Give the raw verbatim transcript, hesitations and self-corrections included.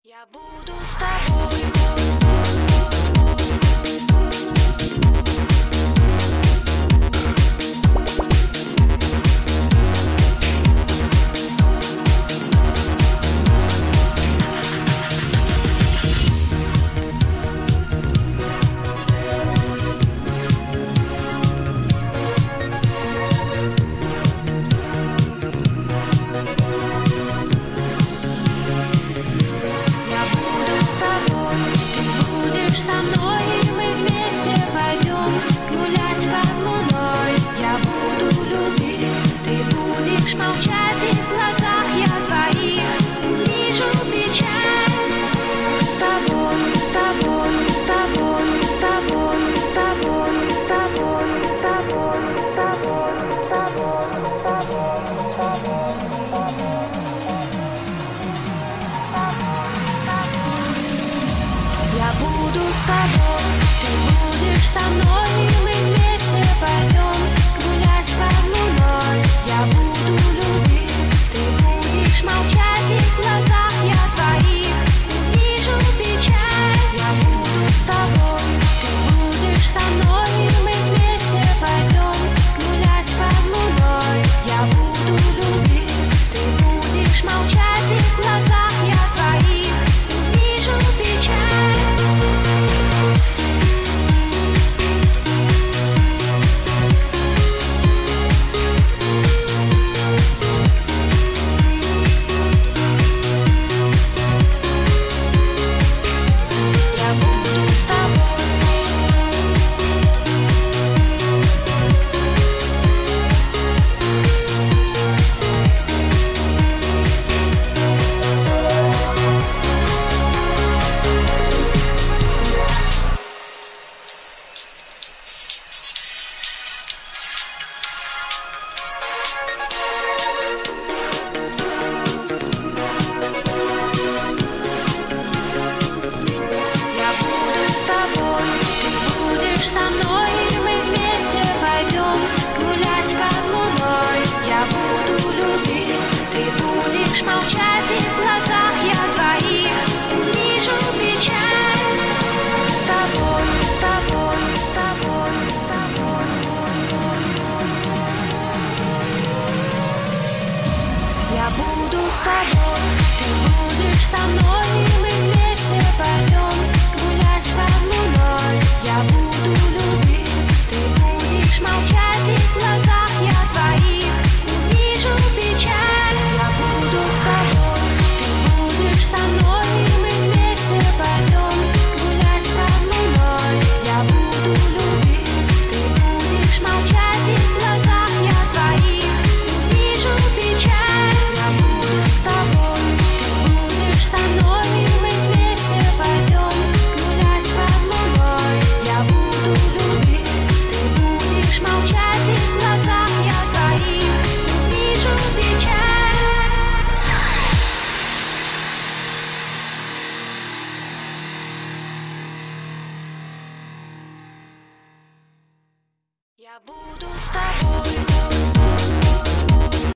Я буду с тобой. Молчать, и в глазах я твоих вижу печаль. С тобой, с тобой, с тобой, с тобой, с тобой, с тобой, с тобой, с тобой, с тобой, с тобой, с тобой, я буду с тобой, ты будешь со мной, и мы вместе пойдем гулять под луной. Я буду любить, ты будешь молчать, и в глазах я твоих вижу печаль. Я буду с тобой, ты будешь со мной, и мы вместе пойдем гулять под луной. Я буду любить, ты будешь молчать, и в глазах я твоих вижу печаль. Со мной, и мы вместе пойдем гулять под луной. Я буду любить, ты будешь молчать, и в глазах я твоих вижу печаль. С тобой, с тобой, с тобой, с тобой. Я буду с тобой, ты будешь со мной, и мы вместе пойдем гулять под луной. Я буду любить, ты будешь молчать, и в глазах я твоих вижу печаль. Я буду с тобой, ты будешь со мной, и мы вместе пойдем гулять под луной. Я буду любить, ты будешь молчать, и в глазах я твоих вижу печаль. Я буду с тобой, ты будешь со мной, и мы вместе пойдем гулять под луной. Я буду любить, ты будешь молчать, и в глазах я твоих вижу печаль. Я буду с тобой.